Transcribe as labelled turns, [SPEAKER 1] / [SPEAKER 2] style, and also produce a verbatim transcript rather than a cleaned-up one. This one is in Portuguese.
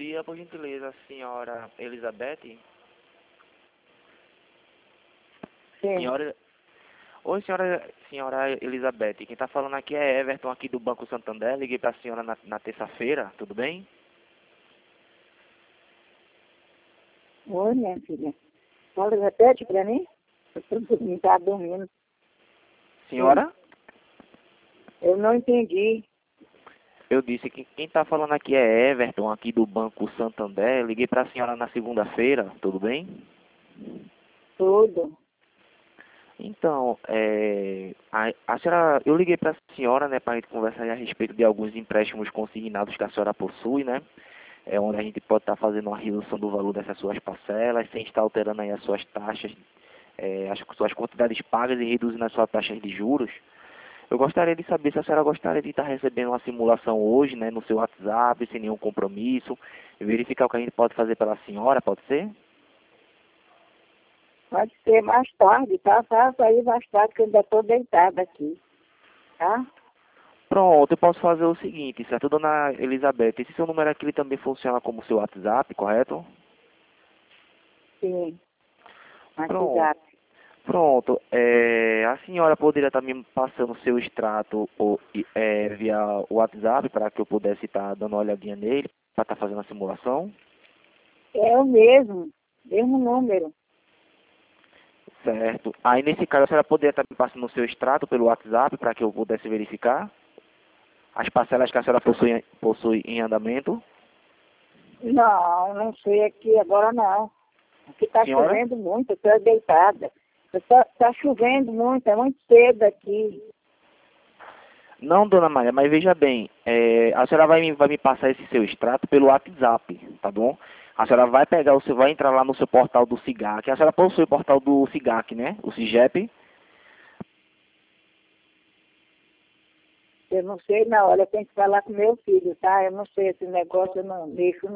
[SPEAKER 1] dia, por gentileza, senhora Elizabeth?
[SPEAKER 2] Sim.
[SPEAKER 1] Senhora... Oi, senhora, senhora Elizabeth. Quem está falando aqui é Everton, aqui do Banco Santander. Liguei para a senhora na, na terça-feira, tudo bem?
[SPEAKER 2] Oi, minha filha. Fala, repete pra mim. Eu tô dormindo, tá dormindo.
[SPEAKER 1] Senhora?
[SPEAKER 2] Eu não entendi.
[SPEAKER 1] Eu disse que quem está falando aqui é Everton, aqui do Banco Santander. Liguei para a senhora na segunda-feira, tudo bem?
[SPEAKER 2] Tudo.
[SPEAKER 1] Então, é, a, a senhora, eu liguei para a senhora, né, para a gente conversar a respeito de alguns empréstimos consignados que a senhora possui, né? É onde a gente pode estar fazendo uma redução do valor dessas suas parcelas, sem estar alterando aí as suas taxas, é, as suas quantidades pagas e reduzindo as suas taxas de juros. Eu gostaria de saber se a senhora gostaria de estar recebendo uma simulação hoje, né, no seu WhatsApp, sem nenhum compromisso, e verificar o que a gente pode fazer pela senhora, pode ser?
[SPEAKER 2] Pode ser mais tarde, tá? Faça aí mais tarde, que eu ainda tô deitada aqui. Tá?
[SPEAKER 1] Pronto, eu posso fazer o seguinte, certo, dona Elizabeth? Esse seu número aqui ele também funciona como seu WhatsApp, correto?
[SPEAKER 2] Sim.
[SPEAKER 1] Pronto.
[SPEAKER 2] WhatsApp.
[SPEAKER 1] Pronto, é, a senhora poderia estar me passando o seu extrato ou, e, é, via o WhatsApp para que eu pudesse estar dando uma olhadinha nele, para estar fazendo a simulação?
[SPEAKER 2] É o mesmo. Mesmo número.
[SPEAKER 1] Certo. Aí nesse caso a senhora poderia estar me passando o seu extrato pelo WhatsApp para que eu pudesse verificar as parcelas que a senhora possui, possui em andamento?
[SPEAKER 2] Não, não sei aqui agora não. Aqui tá
[SPEAKER 1] Senhora?
[SPEAKER 2] chovendo muito, eu tô deitada. Tá, tá chovendo muito, é muito cedo aqui.
[SPEAKER 1] Não, dona Maria, mas veja bem, é, a senhora vai me, vai me passar esse seu extrato pelo WhatsApp, tá bom? A senhora vai pegar, você vai entrar lá no seu portal do SIGAC. A senhora possui o portal do SIGAC, né? O SIGEP.
[SPEAKER 2] Eu não sei, na hora eu tenho que falar com meu filho, tá? Eu não sei esse negócio, eu não mexo